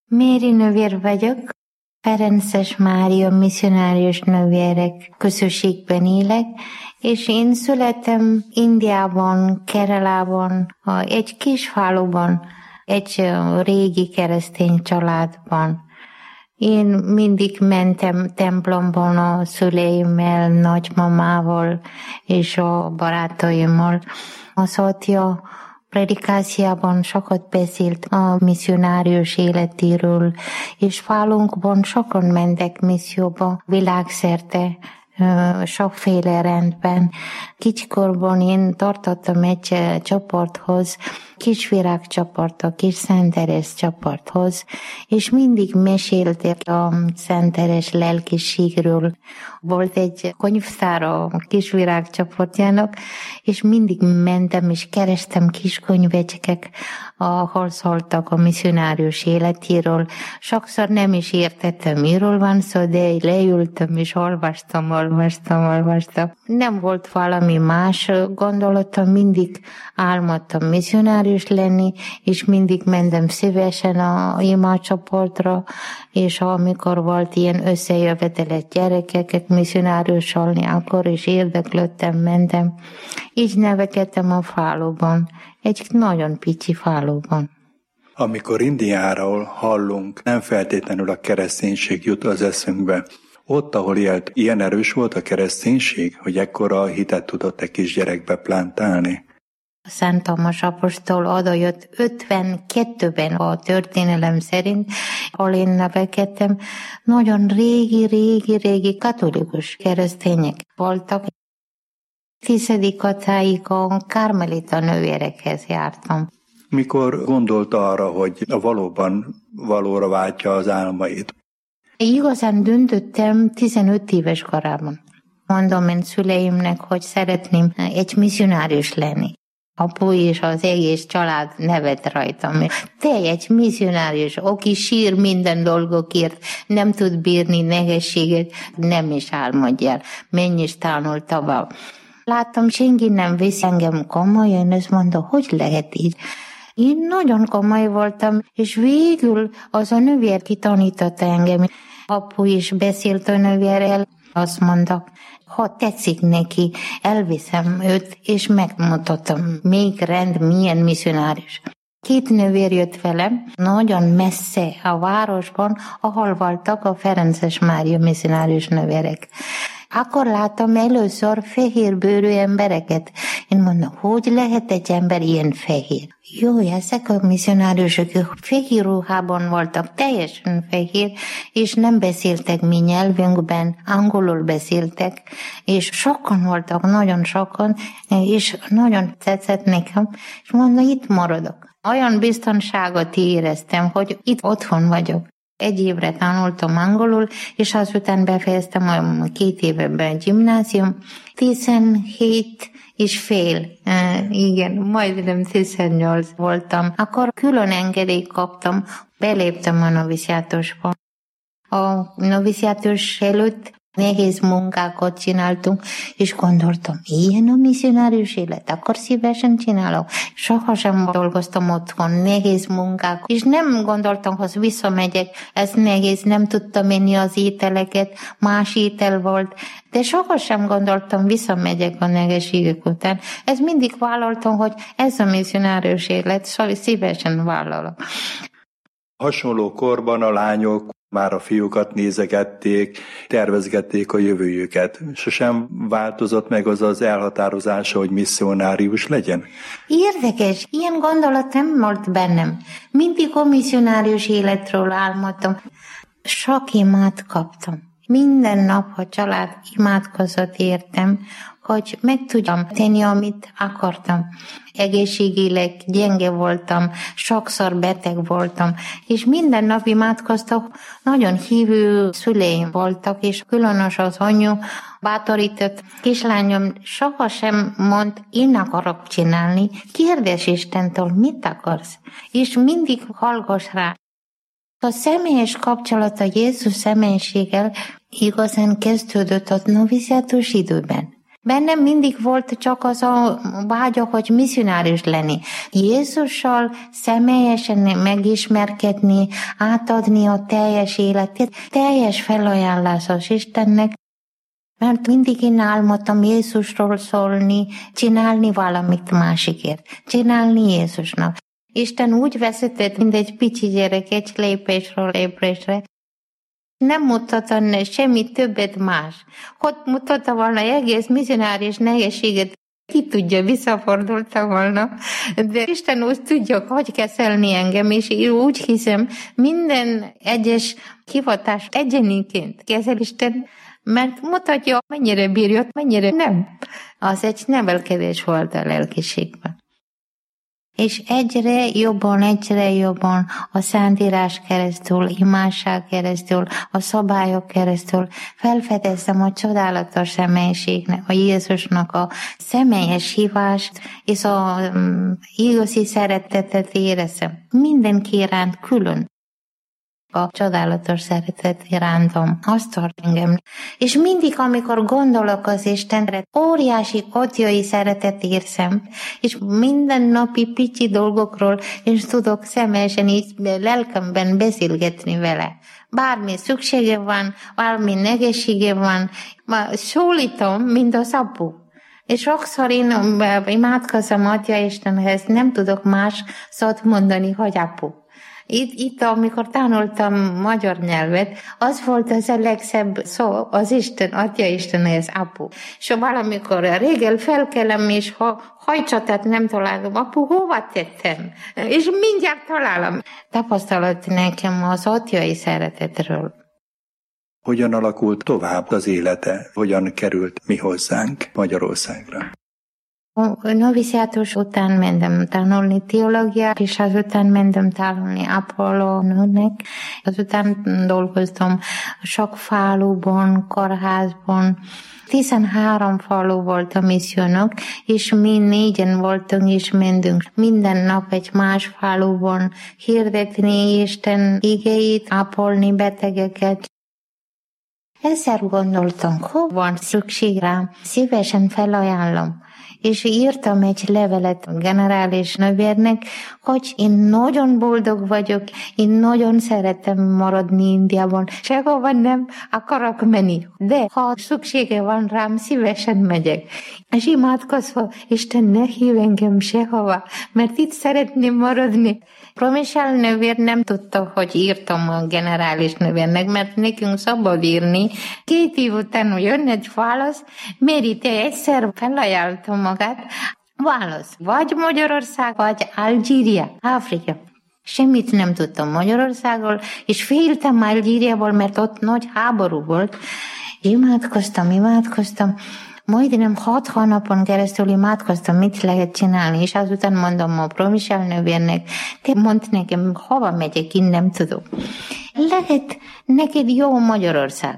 Méri nővér vagyok, Ferences Mária misszionárius nővérek közösségben élek, és én születtem Indiában, Keralában, egy kis faluban, egy régi keresztény családban. Én mindig mentem templomban a szüleimmel, nagymamával és a barátaimmal. Az atya predikáciában sokat beszélt a misszionárius életéről, és falunkban sokan mentek misszióba világszerte, sokféle rendben. Kicsikorban én tartottam egy csoporthoz, kisvirág csoport, a kis Szent Teréz csoporthoz, és mindig meséltek a Szent Teréz lelkiségről. Volt egy könyvtár a kisvirág csoportjának, és mindig mentem és kerestem kis könyvecskek, ahol szóltak a misszionárius életéről. Sokszor nem is értettem, miről van szó, de leültem és olvastam. Nem volt valami más gondolatom, mindig álmodtam misszionárius lenni, és mindig mentem szívesen a imacsoportra, és amikor volt ilyen összejövetelet gyerekeket misszionáriusolni, akkor is érdeklődtem, mentem. Így nevekedtem a faluban, egy nagyon pici faluban. Amikor Indiáról hallunk, nem feltétlenül a kereszténység jut az eszünkbe. Ott, ahol élt, ilyen erős volt a kereszténység, hogy ekkora hitet tudott egy kisgyerekbe plántálni? Szent Tamás apostol odajött 52-ben a történelem szerint, ahol én nevekedtem, nagyon régi katolikus keresztények voltak. 10. osztályig a karmelita nővérekhez jártam. Mikor gondolt arra, hogy valóban valóra váltja az álmait? Igazán döntöttem 15 éves korában. Mondom én szüleimnek, hogy szeretném egy misszionárius lenni. Apu és az egész család nevet rajtam. Te egy misszionárius, aki sír minden dolgokért, nem tud bírni nehézséget, nem is álmodjál, menj is tanul tovább. Láttam, senki nem visz engem komolyan, és mondta, hogy lehet így. Én nagyon komoly voltam, és végül az a nővér kitanította engem. Apu is beszélt a nővérrel, azt mondta, ha tetszik neki, elviszem őt, és megmutatom, még rend milyen misszionárius. 2 nővér jött velem, nagyon messze a városban, ahol voltak a Ferences Mária misszionárius nővérek. Akkor láttam először fehérbőrű embereket. Én mondom, hogy lehet egy ember ilyen fehér? Jó, ezek a misszionáriusok fehér ruhában voltak, teljesen fehér, és nem beszéltek mi nyelvünkben, angolul beszéltek, és sokan voltak, nagyon sokan, és nagyon tetszett nekem, és mondom, itt maradok. Olyan biztonságot éreztem, hogy itt otthon vagyok. 1 évre tanultam angolul, és azután befejeztem a 2 évben a gimnázium. 17 és fél, igen, majdnem 18 voltam. Akkor külön engedélyt kaptam, beléptem a noviciátusba. A noviciátus előtt nehéz munkákat csináltunk, és gondoltam, ilyen a misszionárius élet, akkor szívesen csinálok. Sohasem dolgoztam otthon, nehéz munkák, és nem gondoltam, hogy visszamegyek, ez nehéz, nem tudtam enni az ételeket, más étel volt, de sohasem gondoltam, visszamegyek a nehézségek után. Ez mindig vállaltam, hogy ez a misszionárius élet, szóval szívesen vállalok. Hasonló korban a lányok már a fiúkat nézegették, tervezgették a jövőjüket. Sosem változott meg az elhatározása, hogy misszionárius legyen? Érdekes, ilyen gondolat nem volt bennem. Mindig a misszionárius életről álmodtam. Sok imát kaptam. Minden nap a család imádkozott értem, hogy meg tudjam tenni, amit akartam. Egészségileg gyenge voltam, sokszor beteg voltam, és minden nap imádkoztak, nagyon hívő szüleim voltak, és különös az anyu bátorított. Kislányom sohasem mond, én akarok csinálni, kérdés Istentől, mit akarsz? És mindig hallgass rá. A személyes kapcsolat a Jézus személyiséggel igazán kezdődött a noviciátus időben. Bennem mindig volt csak az a vágya, hogy misszionárius lenni. Jézussal személyesen megismerkedni, átadni a teljes életét, teljes felajánlásos Istennek, mert mindig én álmodtam Jézusról szólni, csinálni valamit másikért, csinálni Jézusnak. Isten úgy vezetett, mint egy pici gyerek, egy lépésről lépésre. Nem mutatta semmi többet más. Hogy mutatta volna egész misszionárius nehézséget, ki tudja, visszafordulta volna. De Isten úgy tudja, hogy kezelni engem, és én úgy hiszem, minden egyes hivatás egyéniként kezel Isten, mert mutatja, mennyire bírja, mennyire nem. Az egy nevelkedés volt a lelkiségben. És egyre jobban a Szentírás keresztül, imádság keresztül, a szabályok keresztül felfedeztem a csodálatos személyiségnek, a Jézusnak a személyes hívást, és a igazi szeretetet éreztem. Mindenki iránt külön. A csodálatos szeretet irántom, azt tart engem. És mindig, amikor gondolok az Istenre, óriási atyai szeretet érzem, és mindennapi pici dolgokról is tudok személyesen így lelkemben beszélgetni vele. Bármi szüksége van, bármi nehézsége van, szólítom, mint az apu. És sokszor én imádkozom Atya Istenhez, nem tudok más szót mondani, hogy apu. Itt, amikor tanultam magyar nyelvet, az volt az a legszebb szó, az Isten, Atya Istenhez, apu. És valamikor reggel felkelem, és ha hajcsatát nem találom, apu, hova tettem? És mindjárt találom. Tapasztalat nekem az atyai szeretetről. Hogyan alakult tovább az élete? Hogyan került mi hozzánk Magyarországra? A noviciátus után mentem tanulni teológiát, és azután mentem tanulni Apollónőnek. Azután dolgoztam sok faluban, kórházban. 13 falu volt a missziónok, és mi 4-en voltunk, és mentünk minden nap egy más faluban hirdetni Isten igéit, ápolni betegeket. Ezzel gondoltam, hol van szükség rám, szívesen felajánlom. És írtam egy levelet a generális nővérnek, hogy én nagyon boldog vagyok, én nagyon szeretem maradni Indiában, sehova nem akarok menni, de ha szüksége van rám, szívesen megyek. És imádkozva, Isten ne hív engem sehova, mert itt szeretném maradni. Promisál nővér nem tudta, hogy írtam a generális nővérnek, mert nekünk szabad írni. 2 év után jön egy válasz, Méri, te egyszer felajánltam magát. Válasz, vagy Magyarország, vagy Algéria, Afrika. Semmit nem tudtam Magyarországról, és féltem Algériából, mert ott nagy háború volt. Imádkoztam. Majdnem 6 hónapon keresztül imádkoztam, mit lehet csinálni, és azután mondom a promisál nővérnek, te mondd nekem, hova megyek, én nem tudok. Lehet neked jó Magyarország.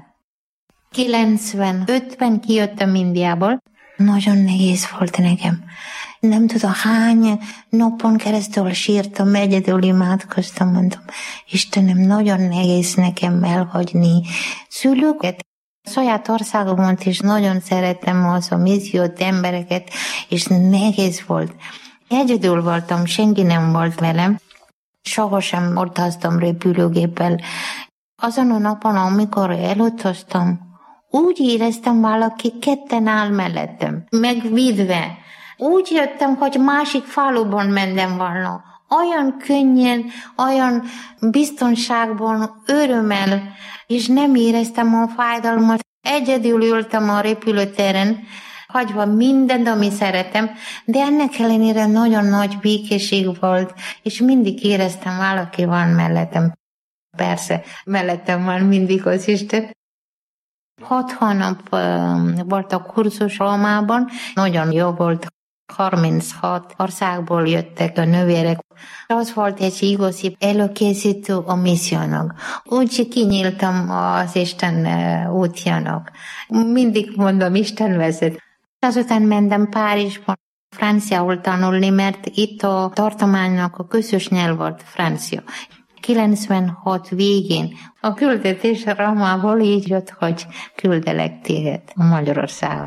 95-ben kijöttem Indiából, nagyon nehéz volt nekem. Nem tudom, hány napon keresztül sírtam, egyedül imádkoztam, mondom, Istenem, nagyon nehéz nekem elhagyni szülőket. Saját országomon is nagyon szeretem az a missziót, embereket, és nehéz volt. Egyedül voltam, senki nem volt velem. Sohasem utaztam repülőgéppel. Azon a napon, amikor elutaztam, úgy éreztem, valaki ketten áll mellettem, megvédve. Úgy jöttem, hogy másik faluban mentem volna. Olyan könnyen, olyan biztonságban, örömmel, és nem éreztem a fájdalmat. Egyedül ültem a repülőtéren, hagyva mindent, ami szeretem, de ennek ellenére nagyon nagy békesség volt, és mindig éreztem, valaki van mellettem. Persze, mellettem van mindig az Isten. 6 hónap volt a kurzus Rómában, nagyon jó volt. 36 országból jöttek a nővérek. Az volt egy igazi előkészítő a missziónak. Úgy kinyíltam az Isten útjának. Mindig mondom, Isten vezet. Azután mentem Párizsban franciául tanulni, mert itt a tartománynak a közös nyelv volt francia. 96 végén a küldetés Rómából így jött, hogy küldelek téged a Magyarországra.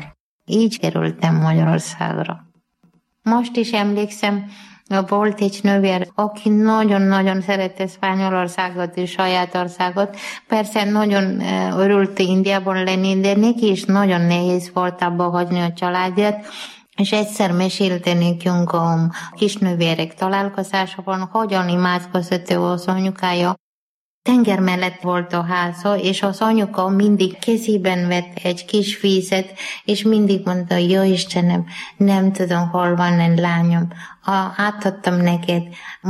Így kerültem Magyarországra. Most is emlékszem, volt egy nővér, aki nagyon-nagyon szerette Spanyolországot és saját országot. Persze nagyon örült Indiában lenni, de neki is nagyon nehéz volt abba hagyni a családját. És egyszer mesélte nekünk a kisnővérek találkozásában, hogyan imádkozott az anyukája. Tenger mellett volt a háza, és az anyuka mindig kezében vett egy kis vízet, és mindig mondta, jó Istenem, nem tudom, hol van egy lányom. Átadtam neked.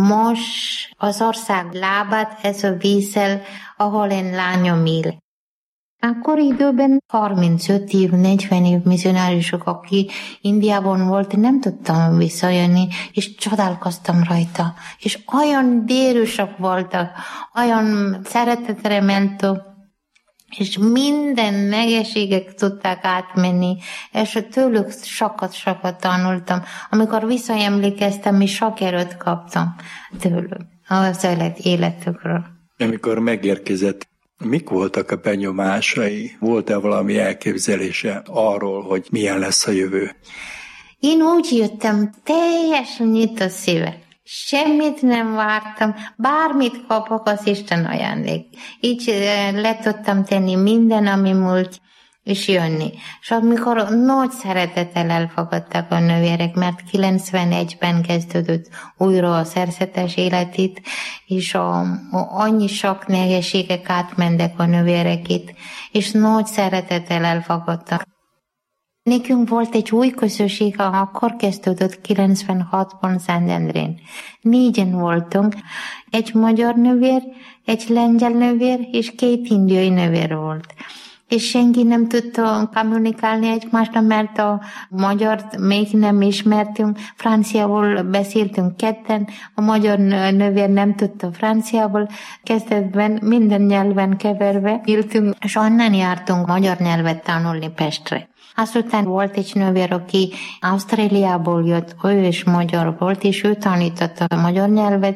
Most az ország lábát ez a vízzel, ahol egy lányom él. Akkor időben 35 év, 40 év misszionáriusok, aki Indiában volt, nem tudtam visszajönni, és csodálkoztam rajta. És olyan dérűsök voltak, olyan szeretetre mentő, és minden nehézségek tudták átmenni, és tőlük sokat tanultam. Amikor visszaemlékeztem, és sok erőt kaptam tőlük az életükről. Amikor megérkezett, mik voltak a benyomásai? Volt-e valami elképzelése arról, hogy milyen lesz a jövő? Én úgy jöttem, teljesen nyitott szíve. Semmit nem vártam, bármit kapok, az Isten ajándék. Így le tudtam tenni minden, ami múlt, és jönni. És amikor nagy szeretettel elfogadtak a nővérek, mert 91-ben kezdődött újra a szerzetes életét, és annyi sok nehézségek átmentek a nővérek itt, és nagy szeretettel elfogadtak. Nekünk volt egy új közösség, akkor kezdődött 96-ban Szentendrén. 4-en voltunk, egy magyar nővér, egy lengyel nővér, és 2 indiai nővér volt. És senki nem tudta kommunikálni egymásra, mert a magyart még nem ismertünk, franciául beszéltünk ketten, a magyar nővér nem tudta franciául, kezdetben minden nyelven keverve éltünk, és onnan jártunk magyar nyelvet tanulni Pestre. Azután volt egy nővér, aki Ausztráliából jött, ő is magyar volt, és ő tanította a magyar nyelvet.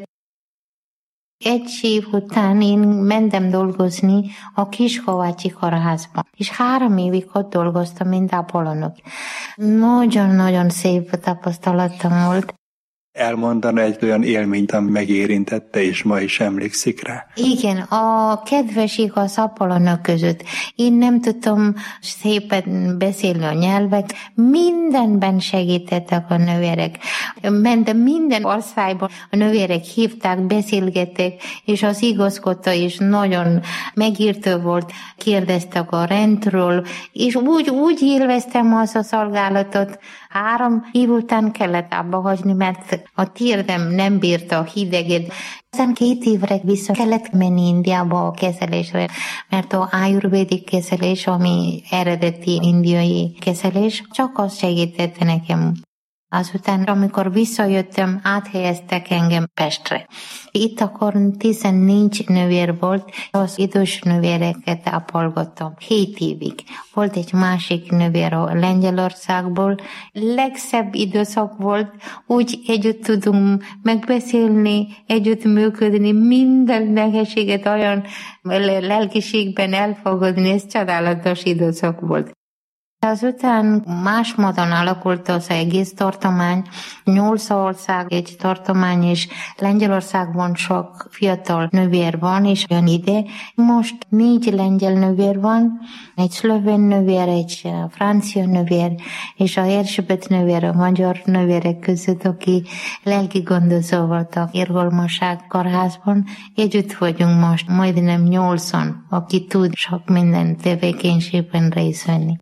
Egy év után én mentem dolgozni a Kiskovácsi kórházban, és 3 évig ott dolgoztam, mint ápolónok. Nagyon-nagyon szép tapasztalatom volt. Elmondana egy olyan élményt, ami megérintette, és ma is emlékszik rá? Igen, a kedvesség az ápolónok között. Én nem tudtam szépen beszélni a nyelvet, mindenben segítettek a nővérek. Mentem minden országban, a nővérek hívták, beszélgettek, és az igazgató is nagyon megírtő volt, kérdeztek a rendről, és úgy élveztem az a szolgálatot. 3 év után kellett abba hagyni, mert a térdem nem bírta a hideget. Aztán 2 évre vissza kellett menni Indiába a kezelésre, mert a ayurvédik kezelés, ami eredeti indiai kezelés, csak az segítette nekem. Azután, amikor visszajöttem, áthelyeztek engem Pestre. Itt akkor 14 nővér volt, az idős nővéreket ápolgattam 7 évig. Volt egy másik nővér a Lengyelországból, legszebb időszak volt, úgy együtt tudunk megbeszélni, együtt működni, minden nehézséget olyan lelkiségben elfogadni, ez csodálatos időszak volt. Azután más módon alakult az egész tartomány. 8 ország egy tartomány, és Lengyelországban sok fiatal nővér van, és jön ide. Most 4 lengyel nővér van, egy szlovén nővér, egy francia nővér, és a Erzsébet nővér a magyar nővérek között, aki lelki gondozó volt a Irgalmaság kórházban. Együtt vagyunk most, majdnem 8-an, aki tud sok minden tevékenységben részt venni.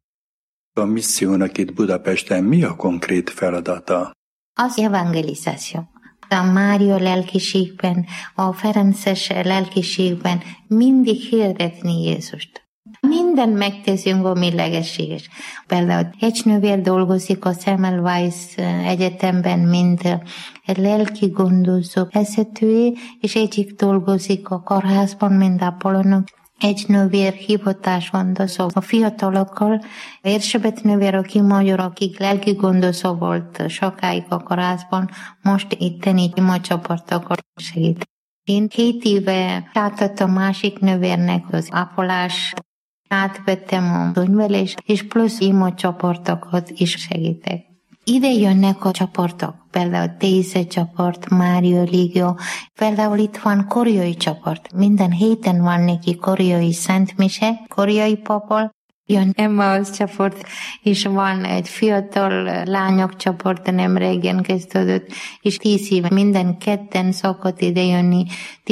A missziónak itt Budapesten mi a konkrét feladata? Az evangelizáció. A Mária lelkiségben, a Ferences lelkiségben mindig hirdetni Jézust. Minden megteszünk, ami lehetséges. Például egy nővér dolgozik a Semmelweis Egyetemben, mint lelki gondozó vezetője, és egyik dolgozik a kórházban, mint ápolónok. Egy nővér hivatás gondozó a fiatalokkal, Erzsébet nővér, aki magyar, akik lelki gondozó volt sokáig a kórházban, most itteni imacsoportokkal segít. Én 7 éve átadtam másik nővérnek az ápolás. Átvettem a könyvelést, és plusz imacsoportokat is segítek. Ide jönnek a csoportok, például Téze csoport, Mária Légió, például itt van koreai csoport. Minden héten van neki koreai szentmise, koreai papol, jön Emmaus csoport, és van egy fiatal lányok csoport, nem régen kezdődött, és 10 éve minden ketten szokott ide jönni,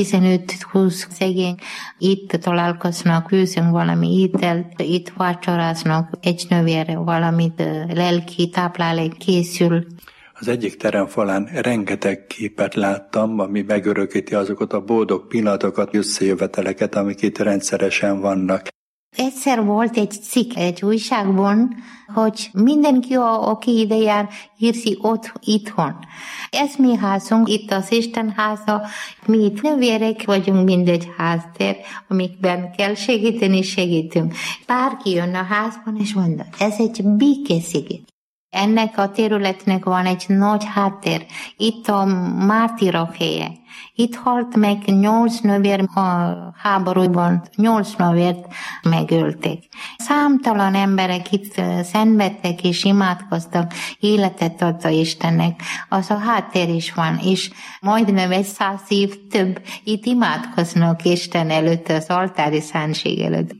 15-20 szegény. Itt találkoznak, főzünk valami ételt, itt vacsoráznak, egy nővére valamit, lelki táplálék készül. Az egyik teremfalán rengeteg képet láttam, ami megörökíti azokat a boldog pillanatokat, összejöveteleket, amik itt rendszeresen vannak. Egyszer volt egy cikk egy újságban, hogy mindenki, aki ide jár, érzi ott itthon. Ez mi házunk, itt az Isten háza, mi itt nővérek vagyunk, mindegy háztér, amikben kell segíteni, segítünk. Bárki jön a házban, és mondja, ez egy békesziget. Ennek a területnek van egy nagy háttér. Itt a mártírok helye. Itt halt meg 8 nővér a háborúban, 8 nővért megölték. Számtalan emberek itt szenvedtek és imádkoztak, életet adta Istennek. Az a háttér is van, és majdnem 100 év több itt imádkoznak Isten előtt, az altári szentség előtt.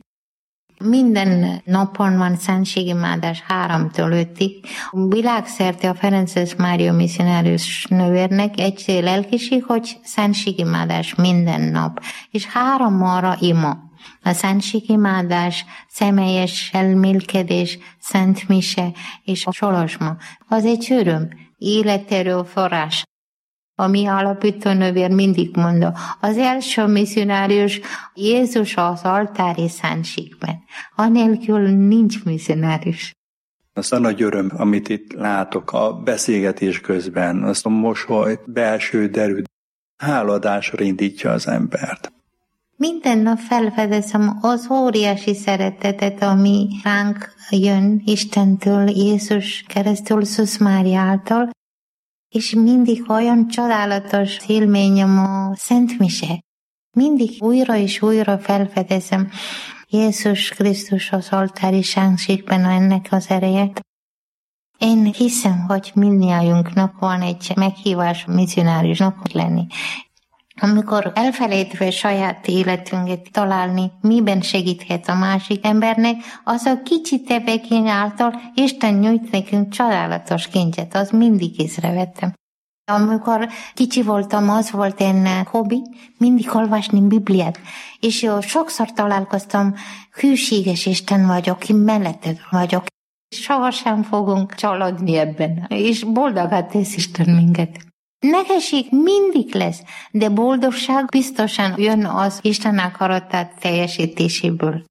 Minden napon van szentségimádás 3-től 5-ig. Világszerte a Ferences Mária misszionárius nővérnek egy lelkiség, hogy szentségimádás minden nap, és 3 óra ima. A szentségimádás, személyes elmélkedés, szentmise és a solosma. Az egy öröm, életerő forrás. A mi alapító nővér mindig mondja, az első misszionárius Jézus az altári szentségben. Anélkül nincs misszionárius. Azt a nagy öröm, amit itt látok a beszélgetés közben, azt a mosoly, belső derű, háladásra indítja az embert. Minden nap felfedezem az óriási szeretetet, ami ránk jön Istentől, Jézus keresztül, Szűz Mária által, és mindig olyan csodálatos élményem a Szent Mise. Mindig újra és újra felfedezem Jézus Krisztus az altári szentségben ennek az erejét. Én hiszem, hogy mindnyájunknak van egy meghívás misszionáriusnak lenni. Amikor elfelejtve saját életünket találni, miben segíthet a másik embernek, az a kicsi tevékeny által Isten nyújt nekünk csodálatos kincset, az mindig észrevettem. Amikor kicsi voltam, az volt egy hobbi, mindig olvasni Bibliát, és sokszor találkoztam, hűséges Isten vagyok, én melletted vagyok. Sohasem fogunk csalódni ebben, és boldogát tesz Isten minket. Nehézség mindig lesz, de boldogság biztosan jön az Isten akaratát teljesítéséből.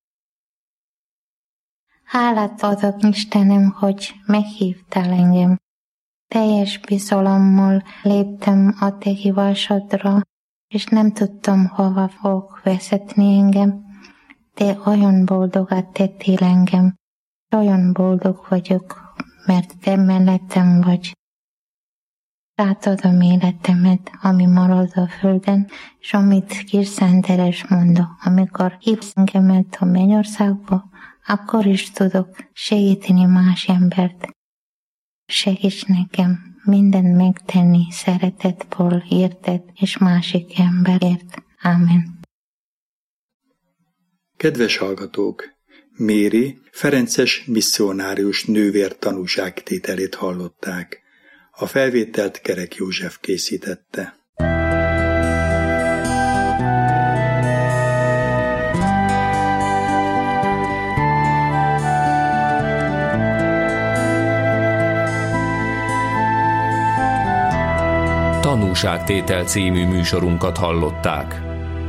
Hálát adok Istenem, hogy meghívtál engem. Teljes bizalommal léptem a te hívásodra, és nem tudtam, hova fog vezetni engem. Te olyan boldogát tettél engem, olyan boldog vagyok, mert te mellettem vagy. Átadom életemet, ami marad a földön, és amit Kirszentteres mondta, amikor hívsz engemet a mennyországba, akkor is tudok segíteni más embert. Segíts nekem mindent megtenni szeretetből érted és másik emberért. Ámen. Kedves hallgatók! Méri ferences misszionárius nővér tanúságtételét hallották. A felvételt Kerek József készítette. Tanúságtétel című műsorunkat hallották.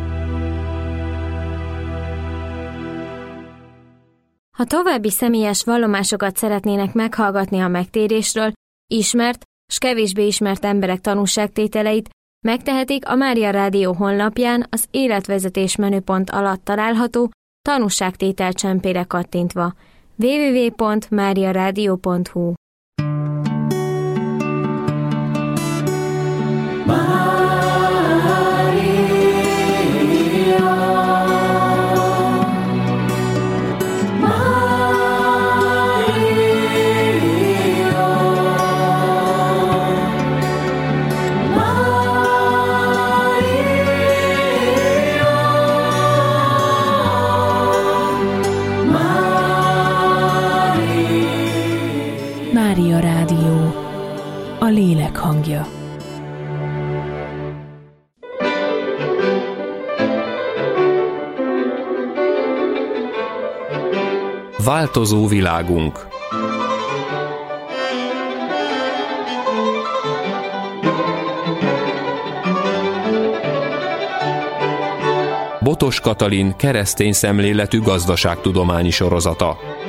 Ha további személyes vallomásokat szeretnének meghallgatni a megtérésről, ismert s kevésbé ismert emberek tanúságtételeit, megtehetik a Mária Rádió honlapján az életvezetés menüpont alatt található tanúságtétel csempére kattintva. www.mariaradio.hu Változó világunk. Botos Katalin keresztény szemléletű gazdaságtudományi sorozata.